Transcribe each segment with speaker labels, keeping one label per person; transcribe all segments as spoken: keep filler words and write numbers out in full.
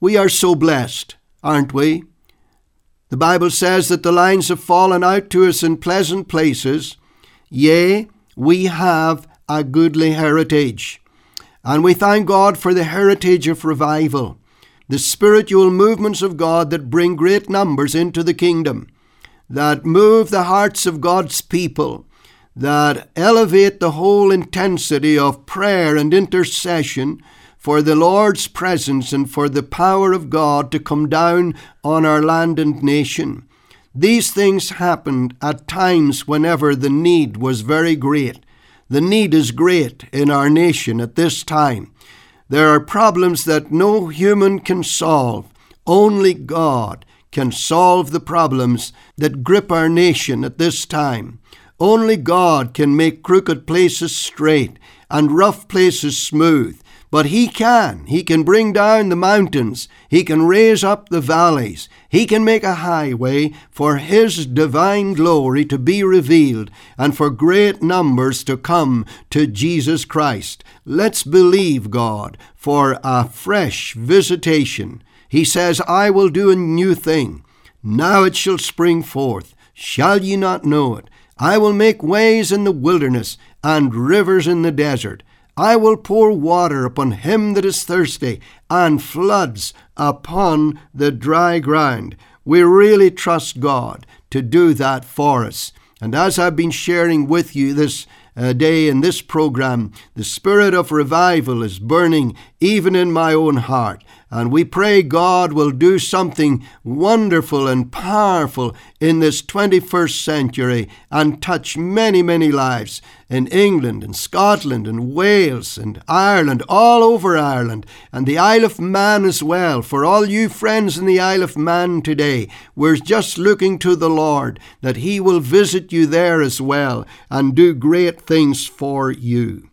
Speaker 1: We are so blessed, aren't we? The Bible says that the lines have fallen out to us in pleasant places. Yea, we have a goodly heritage. And we thank God for the heritage of revival, the spiritual movements of God that bring great numbers into the kingdom, that move the hearts of God's people, that elevate the whole intensity of prayer and intercession for the Lord's presence and for the power of God to come down on our land and nation. These things happened at times whenever the need was very great. The need is great in our nation at this time. There are problems that no human can solve. Only God can solve the problems that grip our nation at this time. Only God can make crooked places straight and rough places smooth. But He can. He can bring down the mountains. He can raise up the valleys. He can make a highway for His divine glory to be revealed and for great numbers to come to Jesus Christ. Let's believe God for a fresh visitation. He says, I will do a new thing. Now it shall spring forth. Shall ye not know it? I will make ways in the wilderness and rivers in the desert. I will pour water upon him that is thirsty, and floods upon the dry ground. We really trust God to do that for us. And as I've been sharing with you this uh, day in this program, the spirit of revival is burning even in my own heart. And we pray God will do something wonderful and powerful in this twenty-first century and touch many, many lives in England and Scotland and Wales and Ireland, all over Ireland, and the Isle of Man as well. For all you friends in the Isle of Man today, we're just looking to the Lord that He will visit you there as well and do great things for you.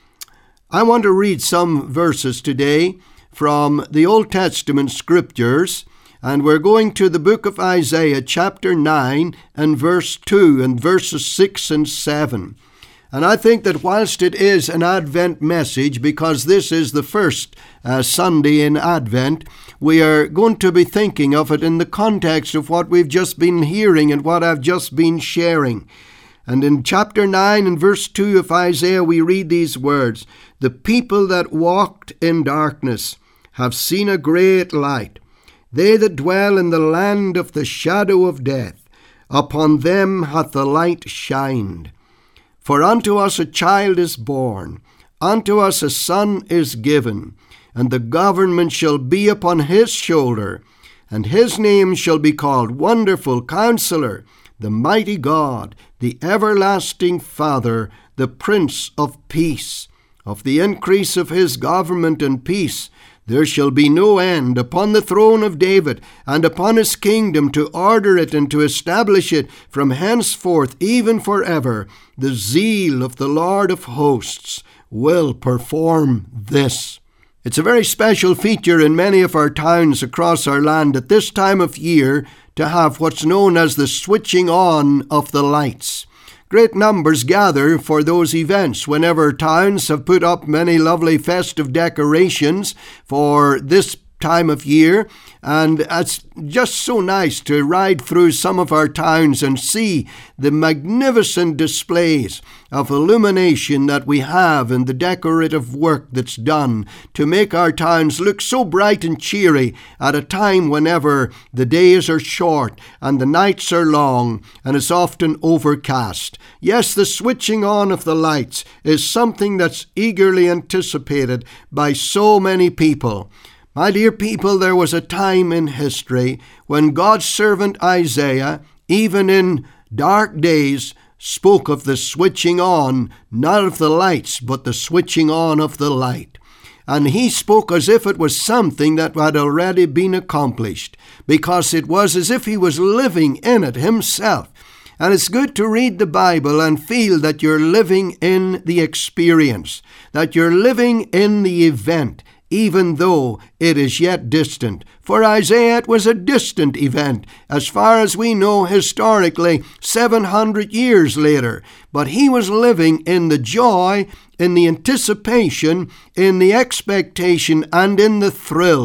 Speaker 1: I want to read some verses today from the Old Testament scriptures, and we're going to the book of Isaiah chapter nine and verse two and verses six and seven. And I think that whilst it is an Advent message, because this is the first uh, Sunday in Advent, we are going to be thinking of it in the context of what we've just been hearing and what I've just been sharing. And in chapter nine and verse two of Isaiah, we read these words, "The people that walked in darkness have seen a great light. They that dwell in the land of the shadow of death, upon them hath the light shined. For unto us a child is born, unto us a son is given, and the government shall be upon his shoulder, and his name shall be called Wonderful Counselor, the Mighty God, the Everlasting Father, the Prince of Peace. Of the increase of his government and peace there shall be no end upon the throne of David, and upon his kingdom, to order it and to establish it from henceforth even forever. The zeal of the Lord of hosts will perform this." It's a very special feature in many of our towns across our land at this time of year to have what's known as the switching on of the lights. Great numbers gather for those events whenever towns have put up many lovely festive decorations for this time of year, and it's just so nice to ride through some of our towns and see the magnificent displays of illumination that we have and the decorative work that's done to make our towns look so bright and cheery at a time whenever the days are short and the nights are long and it's often overcast. Yes, the switching on of the lights is something that's eagerly anticipated by so many people. My dear people, there was a time in history when God's servant Isaiah, even in dark days, spoke of the switching on, not of the lights, but the switching on of the light. And he spoke as if it was something that had already been accomplished, because it was as if he was living in it himself. And it's good to read the Bible and feel that you're living in the experience, that you're living in the event, even though it is yet distant. For Isaiah, it was a distant event, as far as we know historically, seven hundred years later. But he was living in the joy, in the anticipation, in the expectation, and in the thrill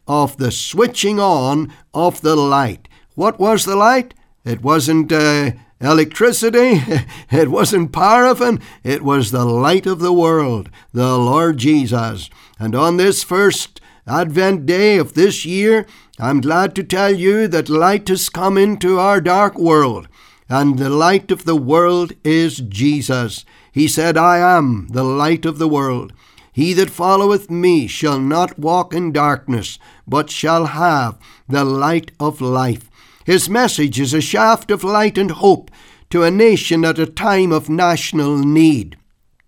Speaker 1: of the switching on of the light. What was the light? It wasn't uh, electricity. It wasn't paraffin. It was the light of the world, the Lord Jesus. And on this first Advent day of this year, I'm glad to tell you that light has come into our dark world, and the light of the world is Jesus. He said, I am the light of the world. He that followeth me shall not walk in darkness, but shall have the light of life. His message is a shaft of light and hope to a nation at a time of national need.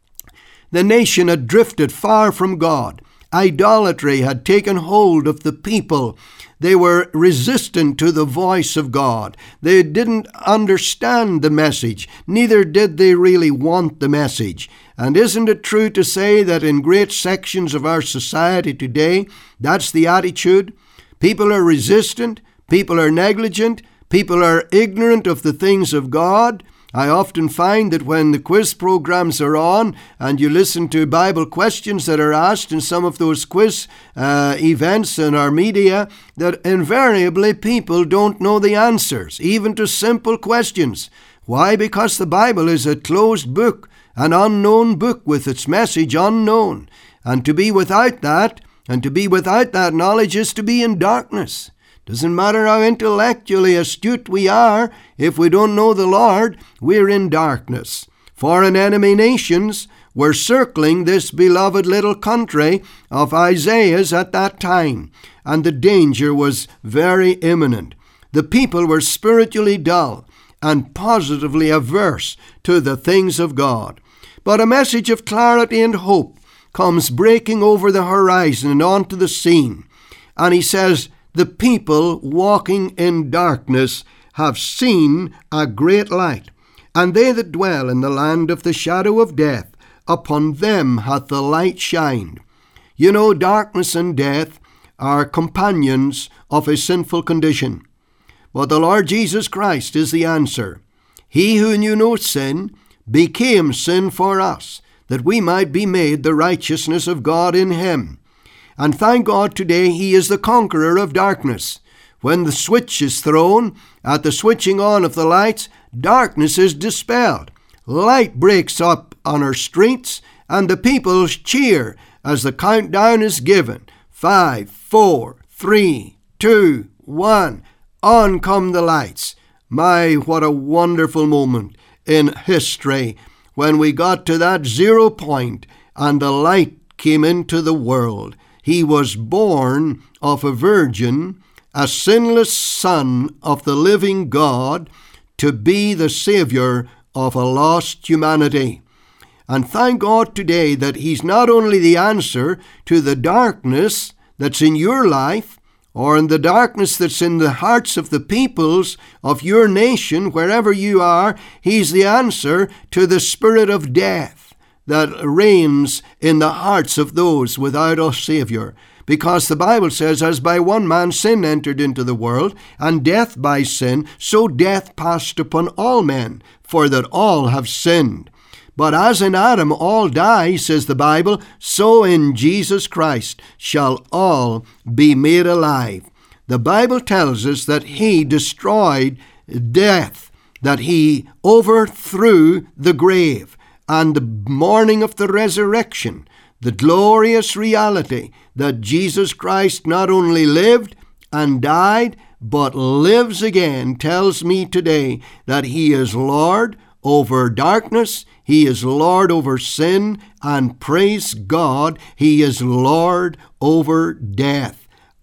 Speaker 1: The nation had drifted far from God. Idolatry had taken hold of the people. They were resistant to the voice of God. They didn't understand the message. Neither did they really want the message. And isn't it true to say that in great sections of our society today, that's the attitude? People are resistant. People are negligent. People are ignorant of the things of God. I often find that when the quiz programs are on and you listen to Bible questions that are asked in some of those quiz uh, events in our media, that invariably people don't know the answers, even to simple questions. Why? Because the Bible is a closed book, an unknown book with its message unknown. And to be without that, and to be without that knowledge is to be in darkness. Doesn't matter how intellectually astute we are, if we don't know the Lord, we're in darkness. Foreign enemy nations were circling this beloved little country of Isaiah's at that time, and the danger was very imminent. The people were spiritually dull and positively averse to the things of God. But a message of clarity and hope comes breaking over the horizon and onto the scene, and he says, the people walking in darkness have seen a great light, and they that dwell in the land of the shadow of death, upon them hath the light shined. You know, darkness and death are companions of a sinful condition. But the Lord Jesus Christ is the answer. He who knew no sin became sin for us, that we might be made the righteousness of God in him. And thank God today he is the conqueror of darkness. When the switch is thrown, at the switching on of the lights, darkness is dispelled. Light breaks up on our streets, and the people cheer as the countdown is given. Five, four, three, two, one. On come the lights. My, what a wonderful moment in history when we got to that zero point and the light came into the world. He was born of a virgin, a sinless son of the living God, to be the Savior of a lost humanity. And thank God today that he's not only the answer to the darkness that's in your life, or in the darkness that's in the hearts of the peoples of your nation, wherever you are, he's the answer to the spirit of death that reigns in the hearts of those without a Savior. Because the Bible says, as by one man sin entered into the world, and death by sin, so death passed upon all men, for that all have sinned. But as in Adam all die, says the Bible, so in Jesus Christ shall all be made alive. The Bible tells us that he destroyed death, that he overthrew the grave. And the morning of the resurrection, the glorious reality that Jesus Christ not only lived and died, but lives again, tells me today that he is Lord over darkness, he is Lord over sin, and praise God, he is Lord over death.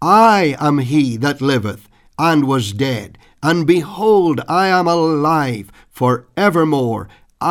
Speaker 1: I am he that liveth and was dead, and behold, I am alive for evermore.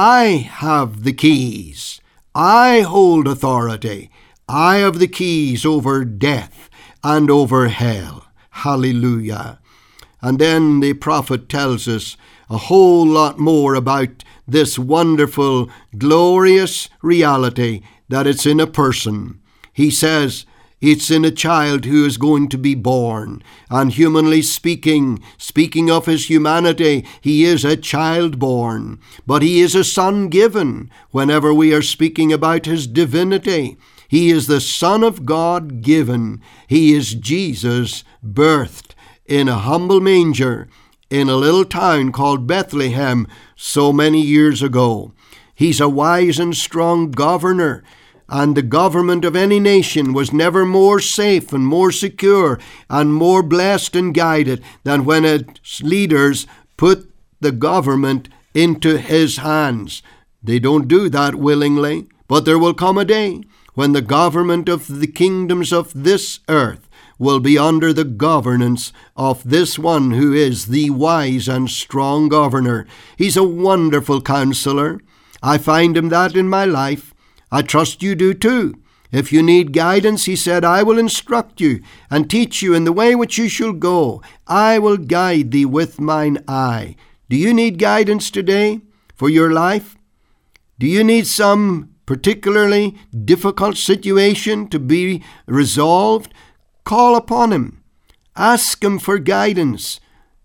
Speaker 1: I have the keys. I hold authority. I have the keys over death and over hell. Hallelujah. And then the prophet tells us a whole lot more about this wonderful, glorious reality that it's in a person. He says, it's in a child who is going to be born. And humanly speaking, speaking of his humanity, he is a child born. But he is a son given whenever we are speaking about his divinity. He is the Son of God given. He is Jesus birthed in a humble manger in a little town called Bethlehem so many years ago. He's a wise and strong governor, and the government of any nation was never more safe and more secure and more blessed and guided than when its leaders put the government into his hands. They don't do that willingly, but there will come a day when the government of the kingdoms of this earth will be under the governance of this one who is the wise and strong governor. He's a wonderful counselor. I find him that in my life. I trust you do too. If you need guidance, he said, I will instruct you and teach you in the way which you shall go. I will guide thee with mine eye. Do you need guidance today for your life? Do you need some particularly difficult situation to be resolved? Call upon him. Ask him for guidance.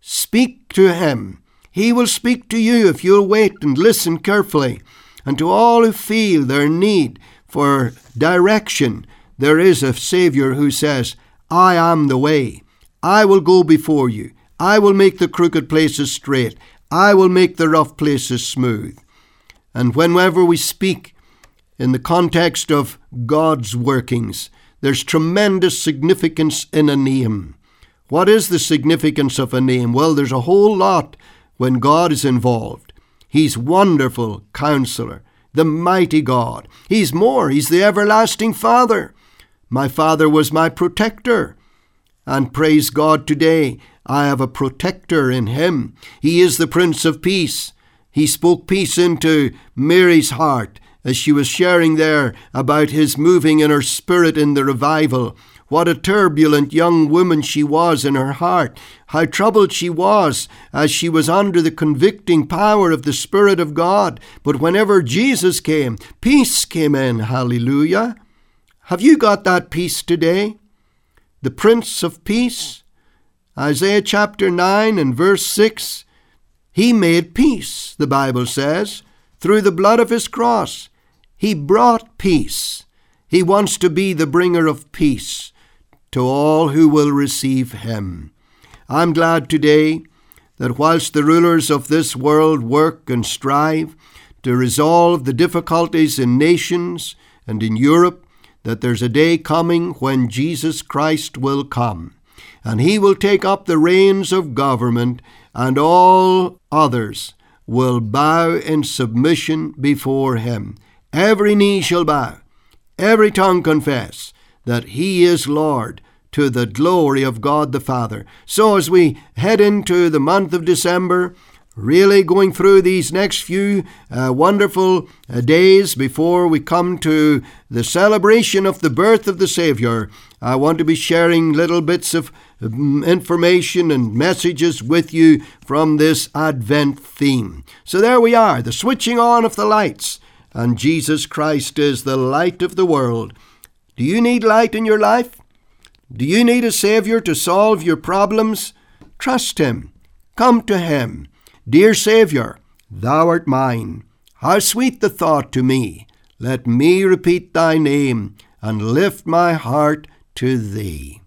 Speaker 1: Speak to him. He will speak to you if you'll wait and listen carefully. And to all who feel their need for direction, there is a Savior who says, I am the way. I will go before you. I will make the crooked places straight. I will make the rough places smooth. And whenever we speak in the context of God's workings, there's tremendous significance in a name. What is the significance of a name? Well, there's a whole lot when God is involved. He's wonderful counselor, the mighty God. He's more. He's the everlasting Father. My Father was my protector. And praise God today, I have a protector in him. He is the Prince of Peace. He spoke peace into Mary's heart as she was sharing there about his moving in her spirit in the revival. What a turbulent young woman she was in her heart. How troubled she was as she was under the convicting power of the Spirit of God. But whenever Jesus came, peace came in. Hallelujah. Have you got that peace today? The Prince of Peace? Isaiah chapter nine and verse six. He made peace, the Bible says, through the blood of his cross. He brought peace. He wants to be the bringer of peace to all who will receive him. I'm glad today that whilst the rulers of this world work and strive to resolve the difficulties in nations and in Europe, that there's a day coming when Jesus Christ will come, and he will take up the reins of government, and all others will bow in submission before him. Every knee shall bow, every tongue confess that he is Lord, to the glory of God the Father. So as we head into the month of December, really going through these next few uh, wonderful uh, days before we come to the celebration of the birth of the Savior, I want to be sharing little bits of um, information and messages with you from this Advent theme. So there we are, the switching on of the lights, and Jesus Christ is the light of the world. Do you need light in your life? Do you need a Savior to solve your problems? Trust him. Come to him. Dear Savior, thou art mine. How sweet the thought to me. Let me repeat thy name and lift my heart to thee.